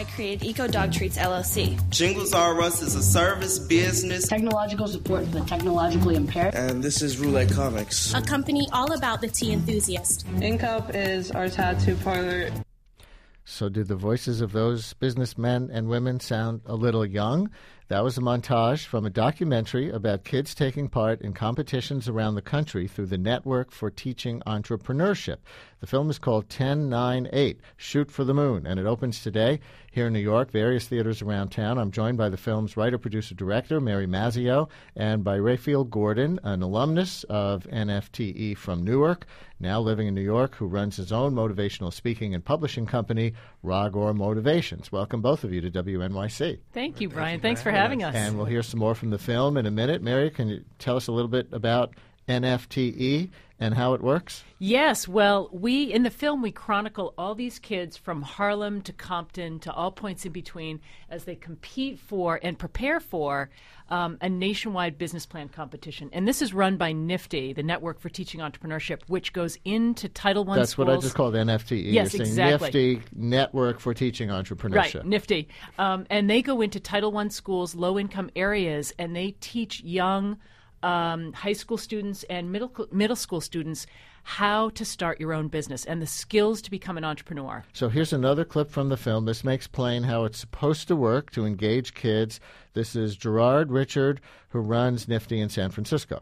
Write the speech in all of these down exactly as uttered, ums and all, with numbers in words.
I created Eco Dog Treats L L C. Jingles R Us is a service business. Technological support for the technologically impaired. And this is Roulette Comics, a company all about the tea enthusiast. Incup is our tattoo parlor. So did the voices of those businessmen and women sound a little young? That was a montage from a documentary about kids taking part in competitions around the country through the Network for Teaching Entrepreneurship. The film is called ten nine eight, Shoot for the Moon, and it opens today here in New York, various theaters around town. I'm joined by the film's writer, producer, director, Mary Mazzio, and by Raphael Gordon, an alumnus of N F T E from Newark, now living in New York, who runs his own motivational speaking and publishing company, Ragor Motivations. Welcome, both of you, to W N Y C. Thank you, Brian. Thanks for having us. And we'll hear some more from the film in a minute. Mary, can you tell us a little bit about N F T E and how it works? Yes. Well, we in the film, we chronicle all these kids from Harlem to Compton to all points in between as they compete for and prepare for um, a nationwide business plan competition. And this is run by NIFTY, the Network for Teaching Entrepreneurship, which goes into Title I That's schools. That's what I just called N F T E. Yes, You're saying exactly. NIFTY, Network for Teaching Entrepreneurship. Right, NIFTY. Um, and they go into Title I schools, low-income areas, and they teach young Um, high school students and middle middle school students how to start your own business and the skills to become an entrepreneur. So here's another clip from the film. This makes plain how it's supposed to work to engage kids. This is Gerard Richard, who runs NIFTY in San Francisco.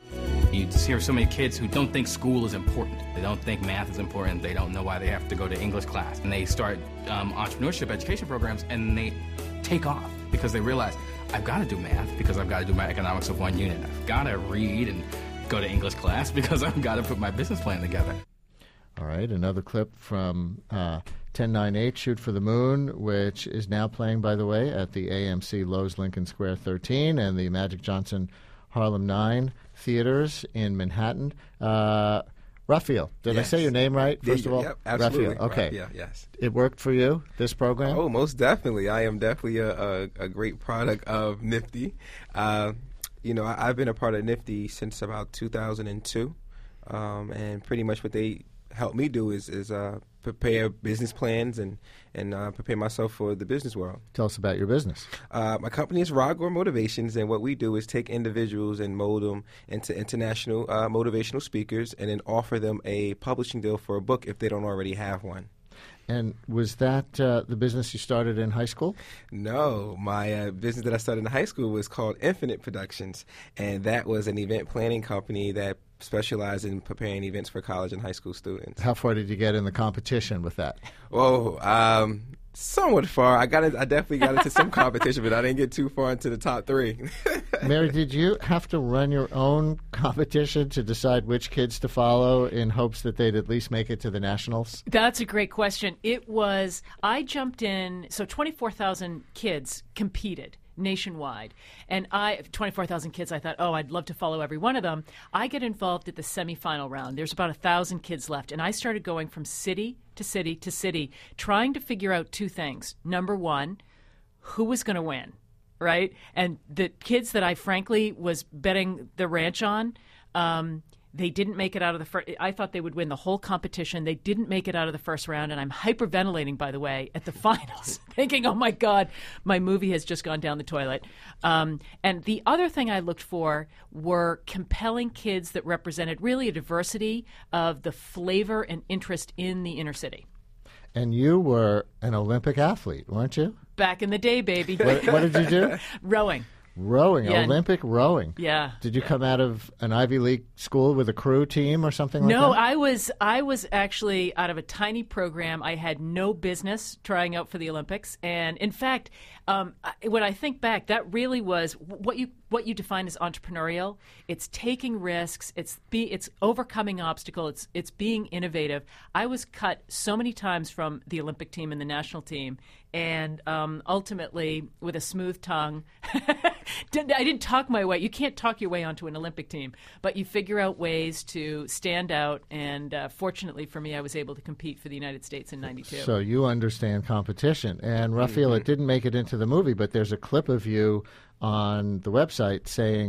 You just hear so many kids who don't think school is important. They don't think math is important. They don't know why they have to go to English class. And they start um, entrepreneurship education programs, and they take off because they realize, I've got to do math because I've got to do my economics of one unit. I've got to read and go to English class because I've got to put my business plan together. All right, another clip from uh, ten nine eight, Shoot for the Moon, which is now playing, by the way, at the A M C Loews Lincoln Square thirteen and the Magic Johnson Harlem nine theaters in Manhattan. Uh, Raphael, did yes. I say your name right, first yeah, of all? Yep, absolutely. Raphael, okay. Raphael, yes. It worked for you, this program? Oh, most definitely. I am definitely a, a, a great product of NIFTY. Uh, you know, I, I've been a part of NIFTY since about two thousand two, um, and pretty much what they help me do is, is uh, prepare business plans and, and uh, prepare myself for the business world. Tell us about your business. Uh, my company is Ragor Motivations, and what we do is take individuals and mold them into international uh, motivational speakers and then offer them a publishing deal for a book if they don't already have one. And was that uh, the business you started in high school? No. My uh, business that I started in high school was called Infinite Productions, and that was an event planning company that specialized in preparing events for college and high school students. How far did you get in the competition with that? Oh, um, somewhat far. I got. In, I definitely got into some competition, but I didn't get too far into the top three. Mary, did you have to run your own competition to decide which kids to follow in hopes that they'd at least make it to the nationals? That's a great question. It was, I jumped in, so twenty-four thousand kids competed nationwide. And I, twenty-four thousand kids, I thought, oh, I'd love to follow every one of them. I get involved at the semifinal round. There's about one thousand kids left. And I started going from city to city to city, trying to figure out two things. Number one, who was going to win, right? And the kids that I frankly was betting the ranch on, um, they didn't make it out of the first. I thought they would win the whole competition. They didn't make it out of the first round, and I'm hyperventilating, by the way, at the finals, thinking, oh, my God, my movie has just gone down the toilet. Um, and the other thing I looked for were compelling kids that represented really a diversity of the flavor and interest in the inner city. And you were an Olympic athlete, weren't you? Back in the day, baby. What, what did you do? Rowing. Rowing, Yeah. Olympic rowing. Yeah. Did you yeah. come out of an Ivy League school with a crew team or something like no, that? No, I was I was actually out of a tiny program. I had no business trying out for the Olympics, and in fact, um, I- when I think back, that really was what you what you define as entrepreneurial. It's taking risks. It's be it's overcoming obstacles. It's it's being innovative. I was cut so many times from the Olympic team and the national team, and um, ultimately, with a smooth tongue, didn't- I didn't talk my way. You can't talk your way onto an Olympic team, but you figure out ways to stand out. And uh, fortunately for me, I was able to compete for the United States in ninety-two. So you understand competition. And Raphael, Mm-hmm. it didn't make it into the movie, but there's a clip of you on the website saying,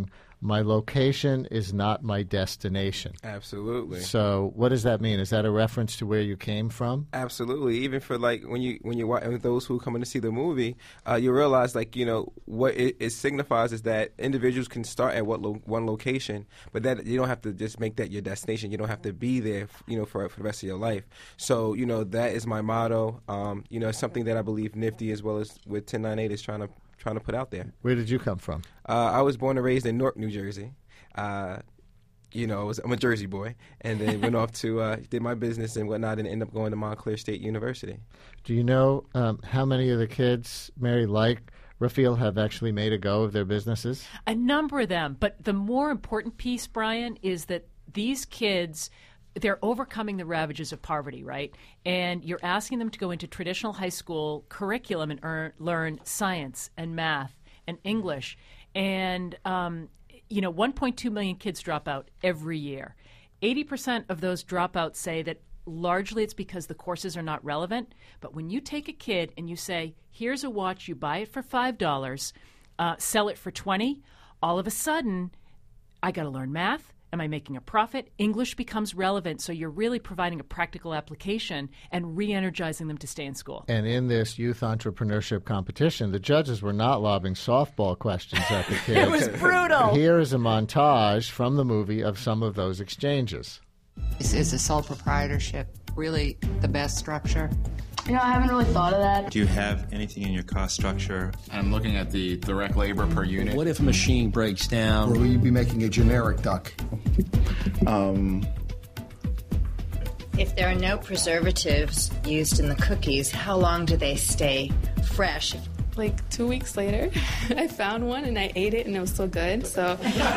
my location is not my destination. Absolutely. So what does that mean? Is that a reference to where you came from? Absolutely. Even for like when you when you watch those who come in to see the movie, uh, you realize like you know what it, it signifies is that individuals can start at what lo- one location, but that you don't have to just make that your destination. You don't have to be there, you know, for for the rest of your life. So you know that is my motto. Um, you know, it's something that I believe Nifty as well as with ten ninety-eight is trying to. trying to put out there. Where did you come from? Uh, I was born and raised in Newark, New Jersey. Uh, you know, I was, I'm a Jersey boy, and then went off to uh, did my business and whatnot, and ended up going to Montclair State University. Do you know um, how many of the kids, Mary, like Rafael, have actually made a go of their businesses? A number of them, but the more important piece, Brian, is that these kids, they're overcoming the ravages of poverty, right? And you're asking them to go into traditional high school curriculum and earn, learn science and math and English. And, um, you know, one point two million kids drop out every year. eighty percent of those dropouts say that largely it's because the courses are not relevant. But when you take a kid and you say, here's a watch, you buy it for five dollars, uh, sell it for twenty dollars, all of a sudden, I got to learn math. Am I making a profit? English becomes relevant, so you're really providing a practical application and re-energizing them to stay in school. And in this youth entrepreneurship competition, the judges were not lobbing softball questions at the kids. It was brutal. Here is a montage from the movie of some of those exchanges. Is, is a sole proprietorship really the best structure? You know, I haven't really thought of that. Do you have anything in your cost structure? I'm looking at the direct labor per unit. What if a machine breaks down? Or will you be making a generic duck? Um, if there are no preservatives used in the cookies, how long do they stay fresh? Like two weeks later, I found one and I ate it and it was so good. So.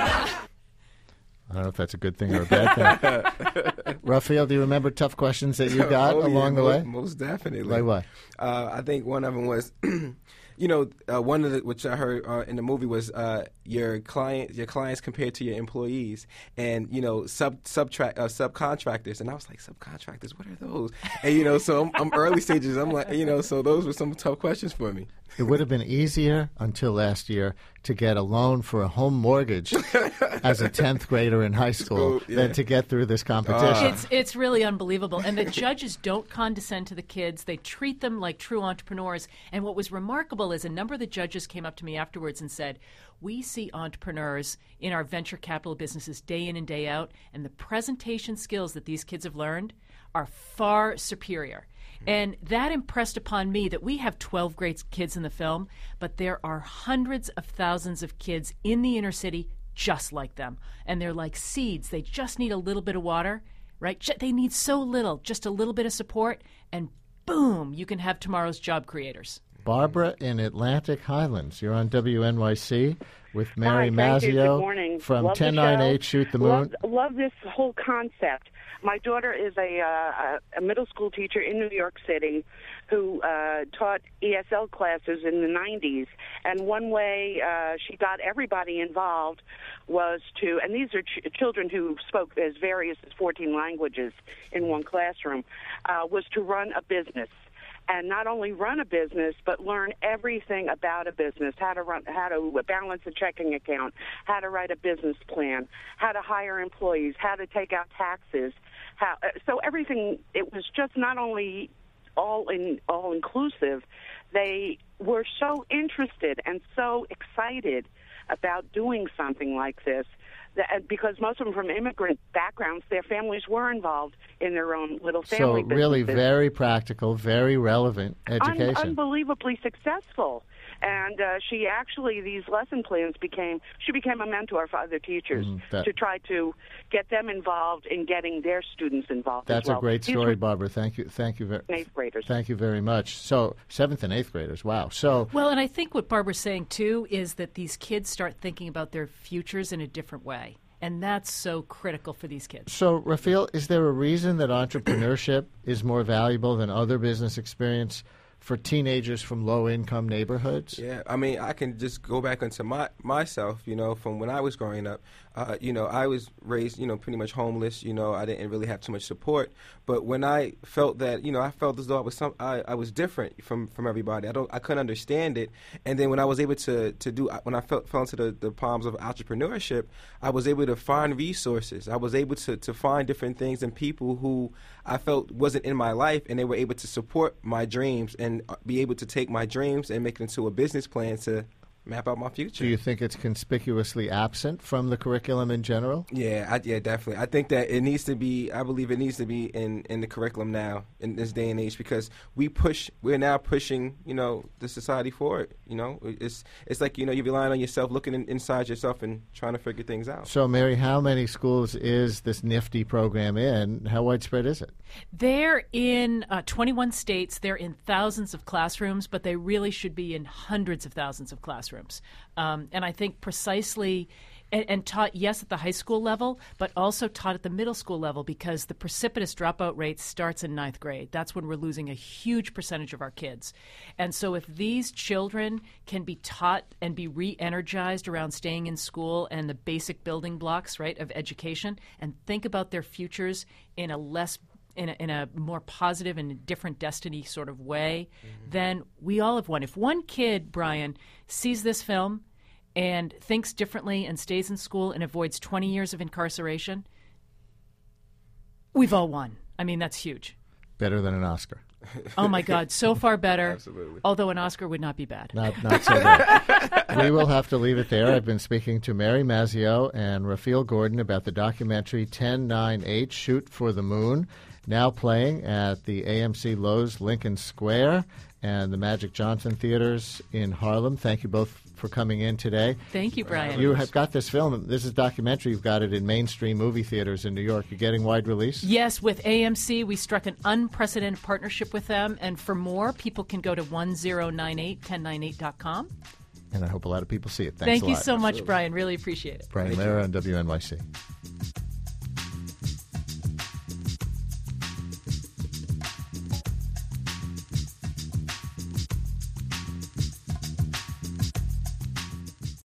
I don't know if that's a good thing or a bad thing. Raphael, do you remember tough questions that you got oh, along yeah, the most, way? Most definitely. Like what? Uh, I think one of them was, you know, uh, one of the, which I heard uh, in the movie was uh, your client, your clients compared to your employees, and you know, sub subtract uh, subcontractors. And I was like, subcontractors, what are those? And you know, so I'm, I'm early stages. I'm like, you know, so those were some tough questions for me. It would have been easier until last year to get a loan for a home mortgage as a tenth grader in high school School, yeah. than to get through this competition. Uh. It's it's really unbelievable. And the judges don't condescend to the kids. They treat them like true entrepreneurs. And what was remarkable is a number of the judges came up to me afterwards and said, we see entrepreneurs in our venture capital businesses day in and day out, and the presentation skills that these kids have learned are far superior. And that impressed upon me that we have twelve great kids in the film, but there are hundreds of thousands of kids in the inner city just like them. And they're like seeds. They just need a little bit of water, right? They need so little, just a little bit of support, and boom, you can have tomorrow's job creators. Barbara in Atlantic Highlands. You're on W N Y C with Mary Hi, thank Mazzio you. Good morning. from Love ten the ninety-eight show. Shoot the Moon. Love, love this whole concept. My daughter is a, uh, a middle school teacher in New York City who uh, taught E S L classes in the nineties. And one way uh, she got everybody involved was to, and these are ch- children who spoke as various as fourteen languages in one classroom, uh, was to run a business. And not only run a business, but learn everything about a business, how to run, how to balance a checking account, how to write a business plan, how to hire employees, how to take out taxes. How, so everything, it was just not only all in, all inclusive, they were so interested and so excited about doing something like this. That, because most of them from immigrant backgrounds, their families were involved in their own little family So businesses. really very practical, very relevant education. Un- unbelievably successful. And uh, she actually, these lesson plans became, she became a mentor for other teachers Mm, that- to try to get them involved in getting their students involved That's as well. a great These story, were Barbara. Thank you. Thank you very eighth graders. Thank you very much. So seventh and eighth graders. Wow. So Well, and I think what Barbara's saying, too, is that these kids start thinking about their futures in a different way. And that's so critical for these kids. So, Raphael, is there a reason that entrepreneurship is more valuable than other business experience for teenagers from low-income neighborhoods? Yeah, I mean, I can just go back into my myself, you know, from when I was growing up. Uh, you know, I was raised, you know, pretty much homeless. You know, I didn't really have too much support. But when I felt that, you know, I felt as though I was some, I, I was different from, from everybody. I don't, I couldn't understand it. And then when I was able to to do, when I felt, fell into the, the palms of entrepreneurship, I was able to find resources. I was able to to find different things and people who I felt wasn't in my life, and they were able to support my dreams and be able to take my dreams and make it into a business plan to map out my future. Do you think it's conspicuously absent from the curriculum in general? Yeah, I, yeah, definitely. I think that it needs to be, I believe it needs to be in, in the curriculum now, in this day and age, because we push, we're now pushing, you know, the society forward, you know. It's it's like, you know, you're relying on yourself, looking in, inside yourself and trying to figure things out. So, Mary, how many schools is this NIFTY program in? How widespread is it? They're in uh, twenty-one states. They're in thousands of classrooms, but they really should be in hundreds of thousands of classrooms. Um, and I think precisely, and, and taught, yes, at the high school level, but also taught at the middle school level, because the precipitous dropout rate starts in ninth grade. That's when we're losing a huge percentage of our kids. And so if these children can be taught and be re-energized around staying in school and the basic building blocks, right, of education, and think about their futures in a less In a, in a more positive and different destiny sort of way, mm-hmm. then we all have won. If one kid, Brian, sees this film and thinks differently and stays in school and avoids twenty years of incarceration, we've all won. I mean, that's huge. Better than an Oscar. Oh, my God, so far better. Absolutely. Although an Oscar would not be bad. Not, not so bad. We will have to leave it there. I've been speaking to Mary Mazzio and Raphael Gordon about the documentary ten nine eight, Shoot for the Moon, now playing at the A M C Loews Lincoln Square and the Magic Johnson Theaters in Harlem. Thank you both for coming in today. Thank you, Brian. You have got this film. This is a documentary. You've got it in mainstream movie theaters in New York. You're getting wide release? Yes, with A M C. We struck an unprecedented partnership with them. And for more, people can go to ten ninety-eight, ten ninety-eight dot com. And I hope a lot of people see it. Thanks Thank a you lot. so much, Absolutely. Brian. Really appreciate it. Brian Lehrer on W N Y C.